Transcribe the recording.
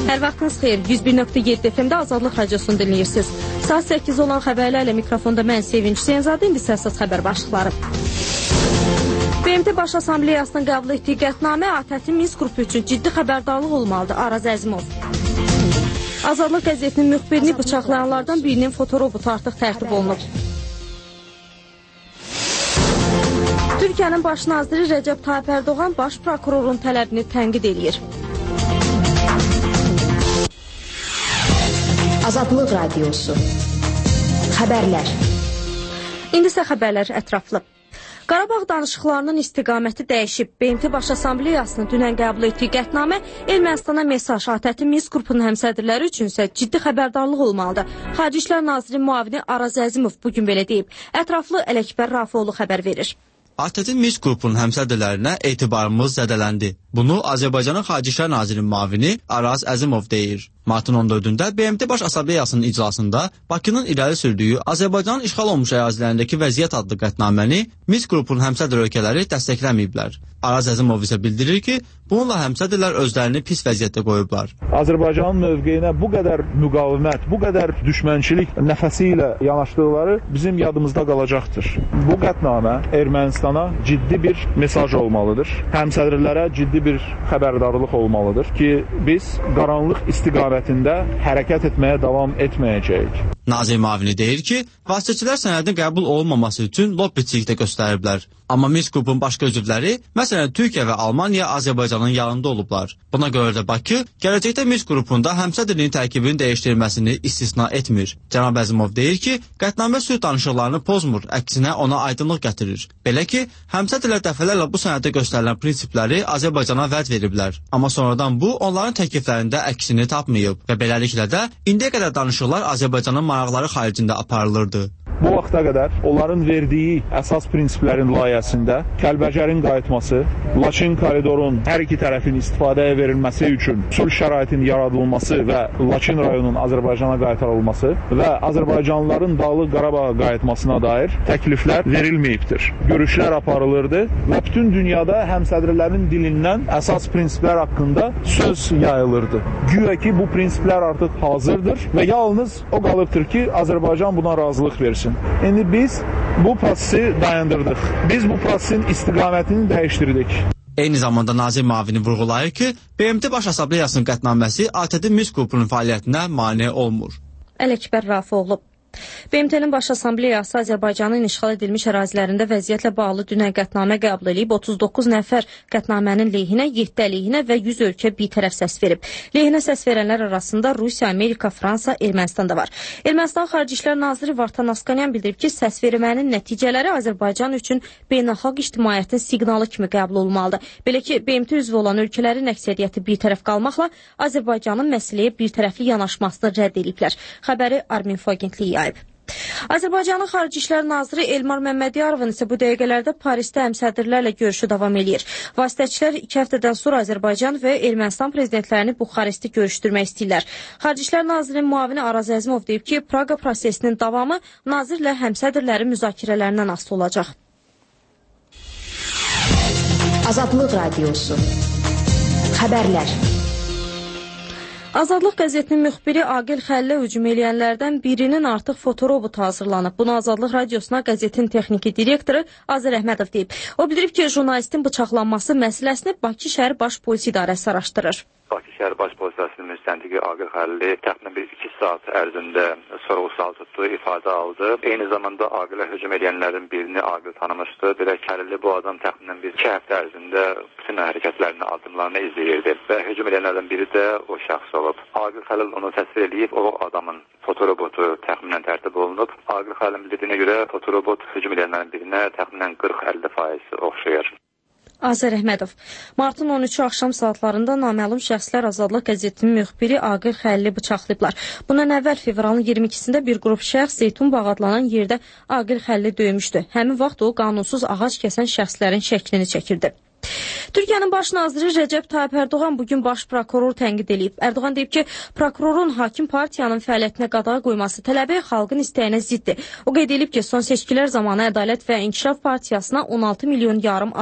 Hər vaxtınız xeyir. 101.7 FM-də Azadlıq Radiosunu dinləyirsiniz. Saat 8 olan xəbərlərlə mikrofonda mən Sevinç Hüseynzadə, indi səssiz xəbər başlıqları. BMT Baş Assambleyasının qəbul etdiyi qətnamə ATƏT-in Minsk qrupu üçün ciddi xəbərdarlıq olmalıdır. Araz Əzimov. Azadlıq qəzetinin müxbirini bıçaqlayanlardan birinin fotorobotu artıq tərtib olunub. Türkiyənin baş naziri Rəcəb Tayyip Ərdoğan baş prokurorun tələbini tənqid edir. Azadlıq Radiosu. Xəbərlər. İndi isə xəbərlər ətraflı. Qarabağ danışıqlarının istiqaməti dəyişib. BMT Baş Assambleyasının dünən qəbul etdiyi qətnamə Ermənistana mesaj, ATƏT-in Minsk qrupunun həmsədrləri üçün isə ciddi xəbərdarlıq olmalıdır. Xarici İşlər Naziri müavini Araz Əzimov bugün belə deyib. Ətraflı Ələkbər Rafiqoğlu xəbər verir. ATƏT-in Minsk qrupunun həmsədrlərinə etibarımız zədələndi. Bunu Azərbaycanın Xarici İşlər Nazirinin müavini Araz Əzimov deyir. Martın 14-də BMT Baş Assambleyasının iclasında Bakının irəli sürdüyü Azərbaycanın işğal olmuş ərazilərindəki vəziyyət adlı qətnaməni Minsk qrupunun həmsədr ölkələri dəstəkləməyiblər. Araz Əzimov isə bildirir ki, bununla həmsədrlər özlərini pis vəziyyətdə qoyublar. Azərbaycanın mövqeyinə bu qədər müqavimət, bu qədər düşmənçilik nəfəsi ilə yanaşdıqları bizim yadımızda qalacaqdır. Bu qətnamə Ermənistana ciddi bir mesaj olmalıdır. Həmsədrlərə ciddi bir xəbərdarlıq olmalıdır ki, biz qaranlıq istiqamətində hərəkət etməyə davam etməyəcəyik. Nazir müavini deyir ki, vasitəçilər sənədin qəbul olunmaması üçün lobbiçilik də göstəriblər. Amma Minsk qrupun başqa üzvləri, məsələn Türkiyə və Almaniya Azərbaycanın yanında olublar. Buna görə də Bakı gələcəkdə Minsk qrupunda həmsədrliyin tərkibini dəyişdirilməsini istisna etmir. Cənab Əzimov deyir ki, qətnamə sülh danışıqlarını pozmur, əksinə ona aydınlıq gətirir. Belə ki, həmsədrlər dəfələrlə bu sənəddə göstərilən prinsipləri Azərbaycana vəd veriblər. Amma sonradan bu onların təkliflərində əksini tapmayıb və beləliklə də indiyə qədər danışıqlar Azərbaycanın maraqları xaricində aparılırdı. Bu vaxta qədər onların verdiyi əsas prinsiplərin layihəsində Kəlbəcərin qayıtması, Laçın koridorun hər iki tərəfin istifadəyə verilməsi üçün sülh şəraitinin yaradılması və Laçın rayonunun Azərbaycana qaytarılması və Azərbaycanlıların Dağlıq Qarabağa qayıtmasına dair təkliflər verilməyibdir. Görüşlər aparılırdı və bütün dünyada həmsədrlərin dilindən əsas prinsiplər haqqında söz yayılırdı. Güya ki, bu prinsiplər artıq hazırdır və yalnız o qalıbdır ki, Azərbaycan buna razılıq versin. İndi biz bu prosesi dayandırdıq. Biz bu prosesin istiqamətini dəyişdirdik. Eyni zamanda nazir müavini vurğulayır ki, BMT Baş Assambleyasının qətnaməsi ATƏT-in Minsk qrupunun fəaliyyətinə mane olmur. Ələkbər Rafiqoğlu. BMT-nin Baş Assambleyası Azərbaycanın işğal edilmiş ərazilərində vəziyyətlə bağlı dünən qətnamə qəbul edib. 39 nəfər qətnamənin lehinə, 7 əleyhinə və 100 ölkə bitərəf səs verib. Lehinə səs verənlər arasında Rusiya, Amerika, Fransa, Ermənistan da var. Ermənistan Xarici İşlər Naziri Vartan Askanyan bildirib ki, səs vermənin nəticələri Azərbaycan üçün beynəlxalq ictimaiyyətin siqnalı kimi qəbul olunmalıdır. Belə ki, BMT üzvü olan ölkələrin əksəriyyəti bitərəf qalmaqla Azərbaycanın məsələyə birtərəfli yanaşmasını rədd ediblər. Xəbəri Armin Fogentli yayıb. Azərbaycanın Xarici İşlər Naziri Elmar Məmmədiyarovun isə bu dəqiqələrdə Parisdə həmsədrlərlə görüşü davam edir. Vasitəçilər 2 həftədən sonra Azərbaycan və Ermənistan prezidentlərini Buxarestdə görüşdürmək istəyirlər. Xarici İşlər Nazirinin müavini Araz Əzimov deyib ki, Praqa prosesinin davamı nazirlə həmsədrlərin müzakirələrindən asılı olacaq. Azadlıq Radiosu. Xəbərlər. Azadlıq qəzetinin müxbiri Aqil Xəllə hücum eləyənlərdən birinin artıq fotorobotu hazırlanıb. Bunu Azadlıq Radiosuna qəzetin texniki direktoru Azər Əhmədov deyib. O bildirib ki, jurnalistin bıçaqlanması məsələsini Bakı şəhər baş polis idarəsi araşdırır. Bakı şəhər baş polisinin müstəntiqi Aqil Xəlli təxminən 2 saat ərzində sorğu-sual tutdu, ifadə aldı. Eyni zamanda Aqilə hücum edənlərin birini Aqil tanımışdı. Belə Xəlli bu adam təxminən 2 həftə ərzində bütün hərəkətlərini, addımlarını izləyirdi və hücum edənlərdən biri də o şəxs olub. Aqil Xəlil onu təsvir edib, o adamın fotorobotu təxminən tərtib olunub. Aqil Xəlilin bildirdiyinə görə fotorobot hücum edənlərin birinə təxminən 40-50% oxşayır. Azər Əhmədov. Martın 13-ü axşam saatlarında naməlum şəxslər Azadlıq qəzetinin müxbiri Aqil Xəlili bıçaqlayıblar. Bundan əvvəl fevralın 22-sində bir qrup şəxs Zeytun Bağ adlanan yerdə Aqil Xəlili döymüşdü. Həmin vaxt o qanunsuz ağac kəsən şəxslərin şəklini çəkirdi. Türkiyənin baş naziri Rəcəb Tayyip Ərdoğan bugün baş prokuroru tənqid edib. Ərdoğan deyib ki, prokurorun hakim partiyanın fəaliyyətinə qadağa qoyması tələbi xalqın istəyinə ziddir. O qeyd edib ki, son seçkilər zamanı Ədalət və İnkişaf Partiyasına 16 milyon yarım